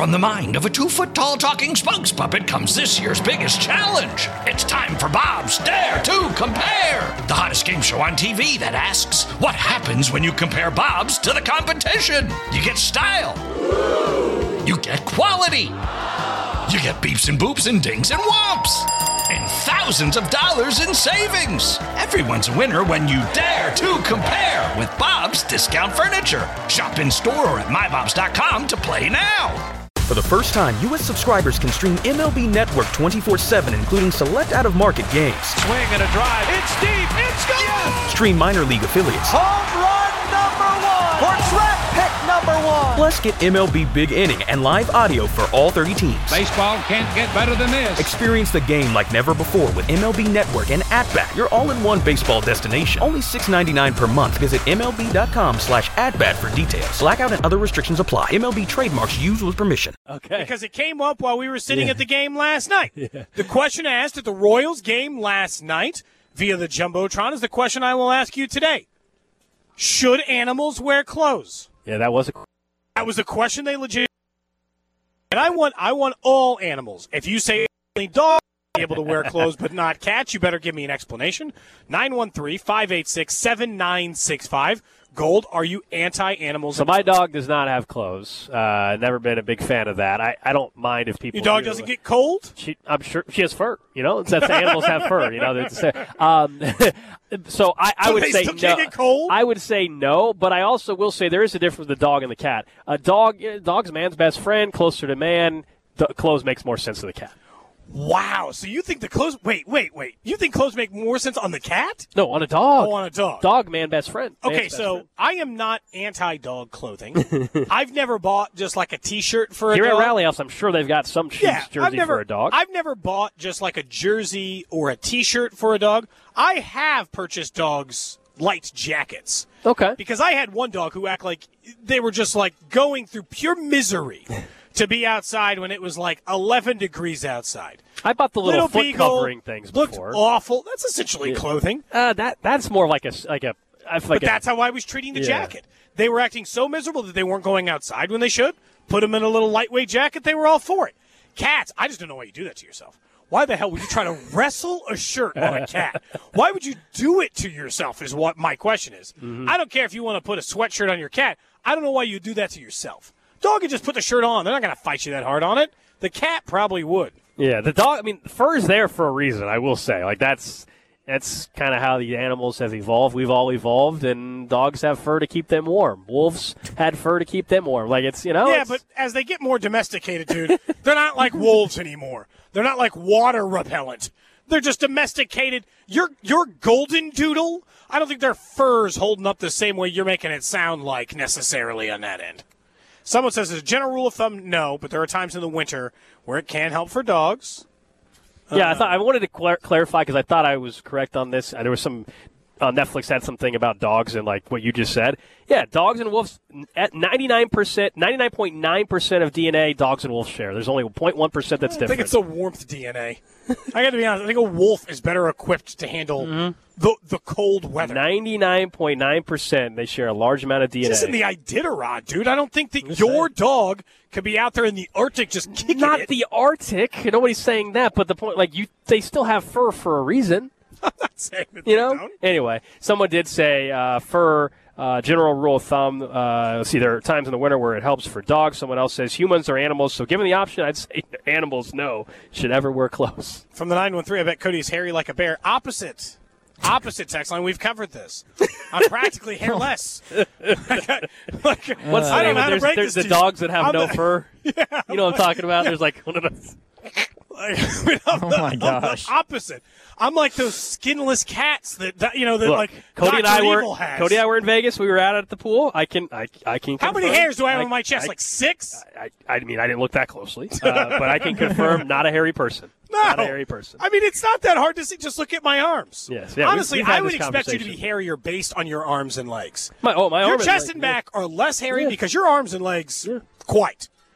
From the mind of a 2-foot-tall talking spokes puppet comes this year's biggest challenge. It's time for Bob's Dare to Compare, the hottest game show on TV that asks, what happens when you compare Bob's to the competition? You get style. You get quality. You get beeps and boops and dings and whomps. And thousands of dollars in savings. Everyone's a winner when you dare to compare with Bob's Discount Furniture. Shop in store or at mybobs.com to play now. For the first time, U.S. subscribers can stream MLB Network 24/7, including select out-of-market games. Swing and a drive. It's deep. It's gone. Yes! Stream minor league affiliates. Home run number 1. Or track pick number 1. Plus, get MLB Big Inning and live audio for all 30 teams. Baseball can't get better than this. Experience the game like never before with MLB Network and At-Bat, your all-in-one baseball destination. Only $6.99 per month. Visit MLB.com/atbat for details. Blackout and other restrictions apply. MLB trademarks used with permission. Okay. Because it came up while we were sitting at the game last night. The question asked at the Royals game last night via the Jumbotron is the question I will ask you today. Should animals wear clothes? Yeah, that was a question they legit. And I want all animals. If you say dog be able to wear clothes but not cats, you better give me an explanation. 913-586-7965. Gold, are you anti-animals? So my dog does not have clothes. Never been a big fan of that. I don't mind if people. Your dog doesn't get cold? I'm sure she has fur. You know, that's animals have fur. You know, so I would say no. Get cold? I would say no, but I also will say there is a difference with the dog and the cat. Dog's man's best friend, closer to man. Clothes makes more sense to the cat. Wow. So you think the clothes – wait. You think clothes make more sense on the cat? No, on a dog. Oh, on a dog. Dog, man, best friend. Okay, so I am not anti-dog clothing. I've never bought just like a T-shirt for a dog. Here at Rally House, I'm sure they've got some jersey for a dog. I've never bought just like a jersey or a T-shirt for a dog. I have purchased dogs light jackets. Okay. Because I had one dog who acted like they were just like going through pure misery to be outside when it was like 11 degrees outside. I bought the little foot covering things before. Looked awful. That's essentially clothing. That's more like a. But that's how I was treating the jacket. They were acting so miserable that they weren't going outside when they should. Put them in a little lightweight jacket. They were all for it. Cats, I just don't know why you do that to yourself. Why the hell would you try to wrestle a shirt on a cat? Why would you do it to yourself is what my question is. Mm-hmm. I don't care if you want to put a sweatshirt on your cat. I don't know why you do that to yourself. Dog could just put the shirt on. They're not going to fight you that hard on it. The cat probably would. Yeah, the dog, fur's there for a reason, I will say. Like, that's kind of how the animals have evolved. We've all evolved, and dogs have fur to keep them warm. Wolves had fur to keep them warm. Like, it's, you know. Yeah, but as they get more domesticated, dude, they're not like wolves anymore. They're not like water repellent. They're just domesticated. Your golden doodle, I don't think their fur's holding up the same way you're making it sound like necessarily on that end. Someone says, as a general rule of thumb, no, but there are times in the winter where it can help for dogs. Yeah, I wanted to clarify because I thought I was correct on this. There was some Netflix had something about dogs and like what you just said. Yeah, dogs and wolves at 99.9% of DNA, dogs and wolves share. There's only 0.1% that's different. I think it's the warmth DNA. I got to be honest. I think a wolf is better equipped to handle the cold weather. 99.9%. They share a large amount of DNA. This isn't the Iditarod, dude. I don't think that your dog could be out there in the Arctic just kicking Not it. the Arctic. Nobody's saying that. But the point, like they still have fur for a reason. I'm not saying that you they know. don't. Anyway, someone did say fur. General rule of thumb, let's see, there are times in the winter where it helps for dogs. Someone else says humans are animals. So given the option, I'd say animals, no, should ever wear clothes. From the 913, I bet Cody's hairy like a bear. Opposite text line. We've covered this. I'm practically hairless. What's the name of there's the dogs that have no fur? Yeah, you know what I'm talking about? There's like one of those. Oh my gosh! I'm the opposite. I'm like those skinless cats that Look, like Cody and I were in Vegas. We were out at the pool. I can. How many hairs do I have on my chest? Like 6? I mean, I didn't look that closely, but I can confirm, not a hairy person. No, not a hairy person. I mean, it's not that hard to see. Just look at my arms. Yes. Yeah, honestly, I would expect you to be hairier based on your arms and legs. My your arm chest and back are less hairy because your arms and legs quite.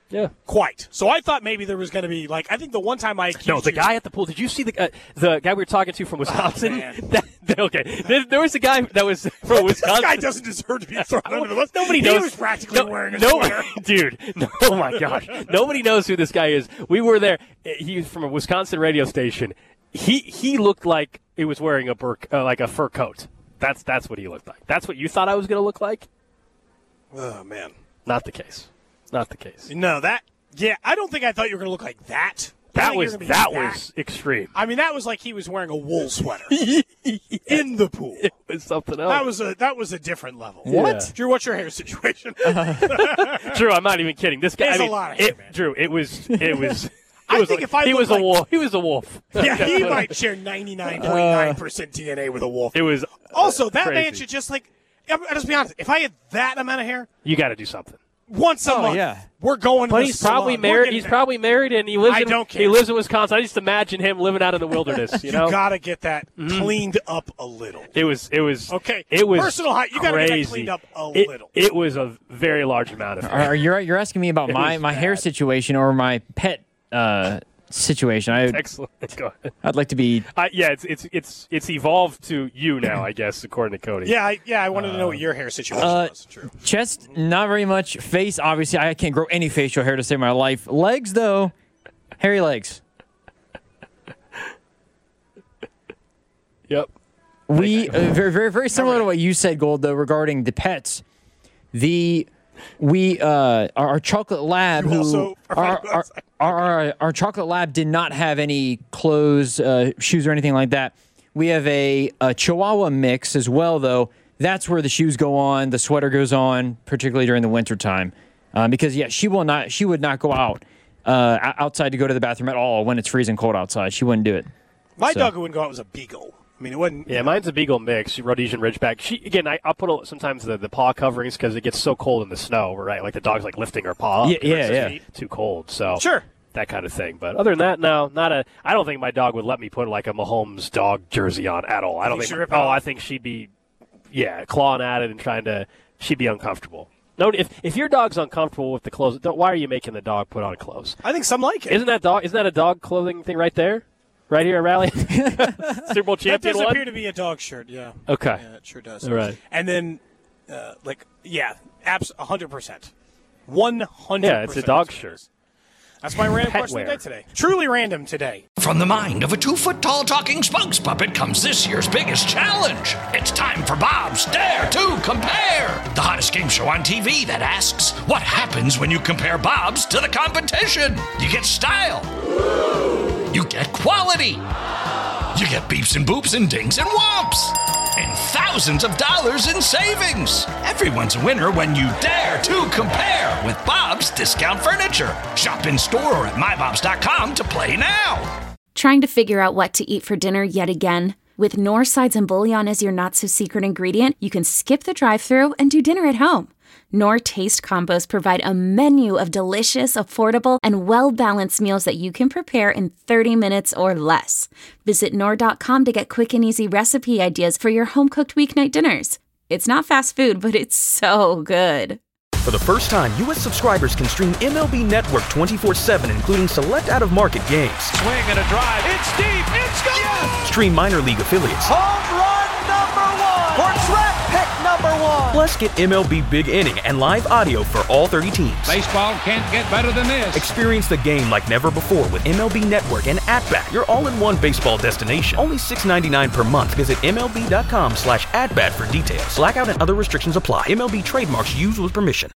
Yeah. Quite. So I thought maybe there was going to be, I think the one time I accused No, the guy at the pool. Did you see the guy we were talking to from Wisconsin? Okay. There was a guy that was from Wisconsin. This guy doesn't deserve to be thrown under the bus. Nobody knows. He was practically wearing a sweater. Dude. Oh, my gosh. Nobody knows who this guy is. We were there. He was from a Wisconsin radio station. He looked like he was wearing a fur coat. That's what he looked like. That's what you thought I was going to look like? Oh, man. Not the case. Not the case. No, I don't think I thought you were going to look like that. That was extreme. I mean, that was like he was wearing a wool sweater in the pool. It was something else. That was a different level. What? Yeah. Drew, what's your hair situation? Drew, I'm not even kidding. This guy. There's a lot of hair, man. Drew, it was. I think if I he was like, a wolf. He was a wolf. Yeah, he might share 99.9% DNA with a wolf. It was also that crazy. man should just Let's be honest. If I had that amount of hair, you got to do something. Once a month, we're going. But to he's the probably salon. married. He's probably married, and he lives. He lives in Wisconsin. I just imagine him living out in the wilderness. You know, got to get that cleaned up a little. It was okay. It was personal height. You got to get that cleaned up a little. It was a very large amount of hair. You're asking me about my hair situation or my pet situation. Excellent. Go ahead. I'd like to be. It's evolved to you now, I guess, according to Cody. I wanted to know what your hair situation was. True. Chest, not very much. Face, obviously, I can't grow any facial hair to save my life. Legs, though, hairy legs. Yep. We very, very, very similar to what you said, Gold, though, regarding the pets. Our chocolate lab, our chocolate lab did not have any clothes, shoes, or anything like that. We have a Chihuahua mix as well, though. That's where the shoes go on, the sweater goes on, particularly during the wintertime. Because she would not go out outside to go to the bathroom at all when it's freezing cold outside. She wouldn't do it. My dog who wouldn't go out was a beagle. I mean, it wasn't. Yeah, mine's a beagle mix, Rhodesian Ridgeback. I'll put sometimes the paw coverings because it gets so cold in the snow, right? Like the dog's lifting her paw up. Yeah. Too cold, so sure. That kind of thing. But other than that, no, I don't think my dog would let me put like a Mahomes dog jersey on at all. I don't think. I think she'd be, clawing at it and trying to. She'd be uncomfortable. No, if your dog's uncomfortable with the clothes, why are you making the dog put on clothes? I think some like it. Isn't that a dog clothing thing right there? Right here at Rally? Super Bowl champion. That does one? appear to be a dog shirt, yeah. Okay. Yeah, it sure does. All right. And then, 100%. 100%. Yeah, it's a dog shirt. That's my random question of the day today. Truly random today. From the mind of a 2-foot-tall talking spokes puppet comes this year's biggest challenge. It's time for Bob's Dare to Compare, the hottest game show on TV that asks, what happens when you compare Bob's to the competition? You get style. You get quality. You get beeps and boops and dings and whomps. And thousands of dollars in savings. Everyone's a winner when you dare to compare with Bob's Discount Furniture. Shop in store or at mybobs.com to play now. Trying to figure out what to eat for dinner yet again? With Knorr sides and bouillon as your not-so-secret ingredient, you can skip the drive-thru and do dinner at home. Knorr Taste Combos provide a menu of delicious, affordable, and well-balanced meals that you can prepare in 30 minutes or less. Visit Knorr.com to get quick and easy recipe ideas for your home-cooked weeknight dinners. It's not fast food, but it's so good. For the first time, U.S. subscribers can stream MLB Network 24/7, including select out-of-market games. Swing and a drive. It's deep. It's gone. Yes! Stream minor league affiliates. Home run number 1. Or track pick number 1. Plus, get MLB Big Inning and live audio for all 30 teams. Baseball can't get better than this. Experience the game like never before with MLB Network and At-Bat, your all-in-one baseball destination. Only $6.99 per month. Visit MLB.com/atbat for details. Blackout and other restrictions apply. MLB trademarks used with permission.